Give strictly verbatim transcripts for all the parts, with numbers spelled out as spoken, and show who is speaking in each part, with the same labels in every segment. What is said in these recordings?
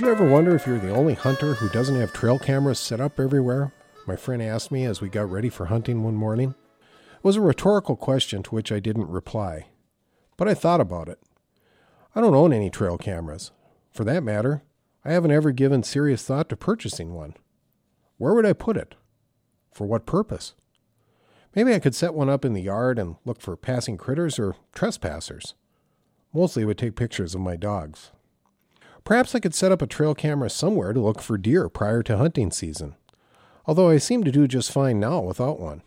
Speaker 1: Did you ever wonder if you're the only hunter who doesn't have trail cameras set up everywhere? My friend asked me as we got ready for hunting one morning. It was a rhetorical question to which I didn't reply. But I thought about it. I don't own any trail cameras. For that matter, I haven't ever given serious thought to purchasing one. Where would I put it? For what purpose? Maybe I could set one up in the yard and look for passing critters or trespassers. Mostly it would take pictures of my dogs. Perhaps I could set up a trail camera somewhere to look for deer prior to hunting season, although I seem to do just fine now without one.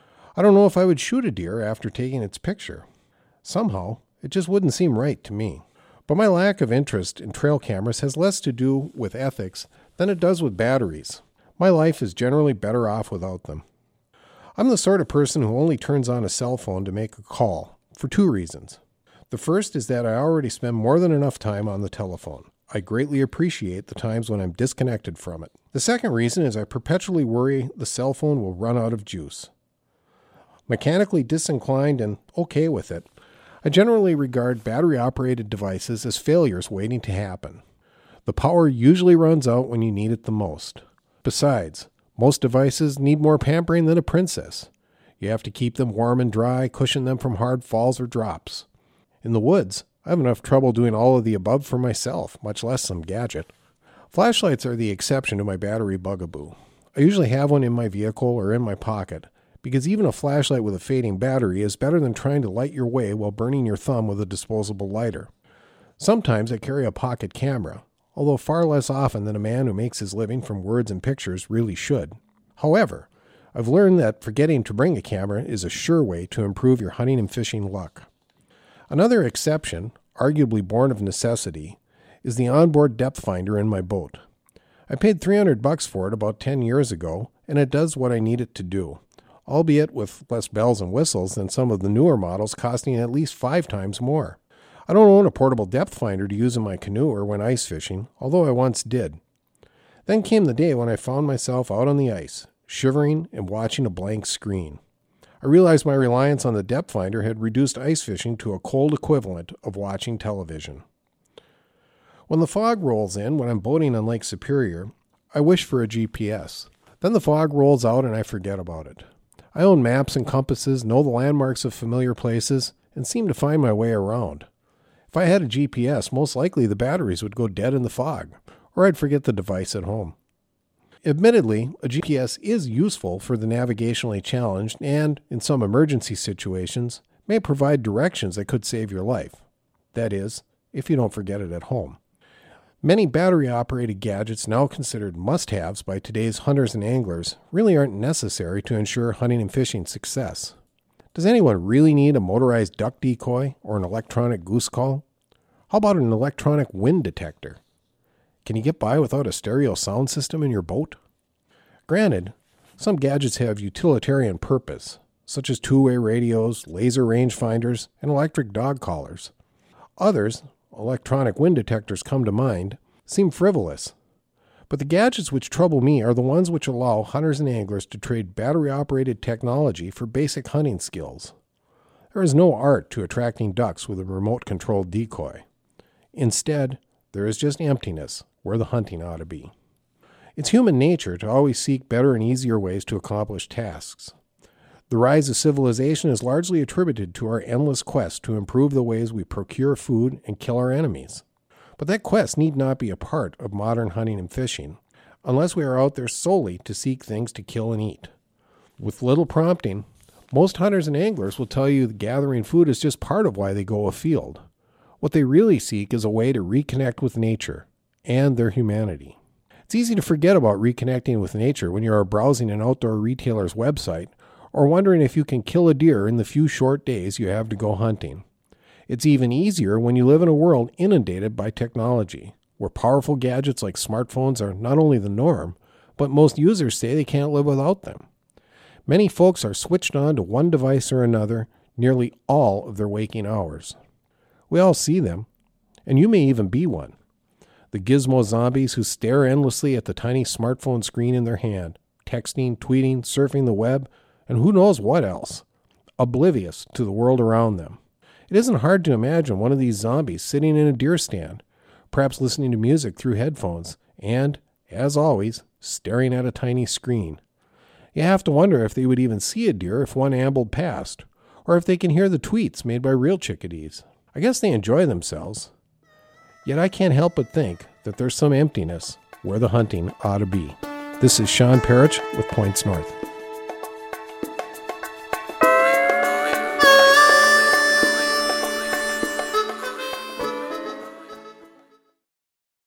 Speaker 1: I don't know if I would shoot a deer after taking its picture. Somehow, it just wouldn't seem right to me. But my lack of interest in trail cameras has less to do with ethics than it does with batteries. My life is generally better off without them. I'm the sort of person who only turns on a cell phone to make a call, for two reasons. The first is that I already spend more than enough time on the telephone. I greatly appreciate the times when I'm disconnected from it. The second reason is I perpetually worry the cell phone will run out of juice. Mechanically disinclined and okay with it, I generally regard battery-operated devices as failures waiting to happen. The power usually runs out when you need it the most. Besides, most devices need more pampering than a princess. You have to keep them warm and dry, cushion them from hard falls or drops. In the woods, I have enough trouble doing all of the above for myself, much less some gadget. Flashlights are the exception to my battery bugaboo. I usually have one in my vehicle or in my pocket, because even a flashlight with a fading battery is better than trying to light your way while burning your thumb with a disposable lighter. Sometimes I carry a pocket camera, although far less often than a man who makes his living from words and pictures really should. However, I've learned that forgetting to bring a camera is a sure way to improve your hunting and fishing luck. Another exception, arguably born of necessity, is the onboard depth finder in my boat. I paid three hundred bucks for it about ten years ago, and it does what I need it to do, albeit with less bells and whistles than some of the newer models costing at least five times more. I don't own a portable depth finder to use in my canoe or when ice fishing, although I once did. Then came the day when I found myself out on the ice, shivering and watching a blank screen. I realized my reliance on the depth finder had reduced ice fishing to a cold equivalent of watching television. When the fog rolls in when I'm boating on Lake Superior, I wish for a G P S. Then the fog rolls out and I forget about it. I own maps and compasses, know the landmarks of familiar places, and seem to find my way around. If I had a G P S, most likely the batteries would go dead in the fog, or I'd forget the device at home. Admittedly, a G P S is useful for the navigationally challenged and, in some emergency situations, may provide directions that could save your life. That is, if you don't forget it at home. Many battery-operated gadgets now considered must-haves by today's hunters and anglers really aren't necessary to ensure hunting and fishing success. Does anyone really need a motorized duck decoy or an electronic goose call? How about an electronic wind detector? Can you get by without a stereo sound system in your boat? Granted, some gadgets have utilitarian purpose, such as two-way radios, laser rangefinders, and electric dog collars. Others, electronic wind detectors come to mind, seem frivolous. But the gadgets which trouble me are the ones which allow hunters and anglers to trade battery-operated technology for basic hunting skills. There is no art to attracting ducks with a remote-controlled decoy. Instead, there is just emptiness where the hunting ought to be. It's human nature to always seek better and easier ways to accomplish tasks. The rise of civilization is largely attributed to our endless quest to improve the ways we procure food and kill our enemies. But that quest need not be a part of modern hunting and fishing, unless we are out there solely to seek things to kill and eat. With little prompting, most hunters and anglers will tell you that gathering food is just part of why they go afield. What they really seek is a way to reconnect with nature and their humanity. It's easy to forget about reconnecting with nature when you are browsing an outdoor retailer's website or wondering if you can kill a deer in the few short days you have to go hunting. It's even easier when you live in a world inundated by technology, where powerful gadgets like smartphones are not only the norm, but most users say they can't live without them. Many folks are switched on to one device or another nearly all of their waking hours. We all see them, and you may even be one. The gizmo zombies who stare endlessly at the tiny smartphone screen in their hand, texting, tweeting, surfing the web, and who knows what else, oblivious to the world around them. It isn't hard to imagine one of these zombies sitting in a deer stand, perhaps listening to music through headphones, and, as always, staring at a tiny screen. You have to wonder if they would even see a deer if one ambled past, or if they can hear the tweets made by real chickadees. I guess they enjoy themselves. Yet I can't help but think that there's some emptiness where the hunting ought to be. This is Sean Parrish with Points North.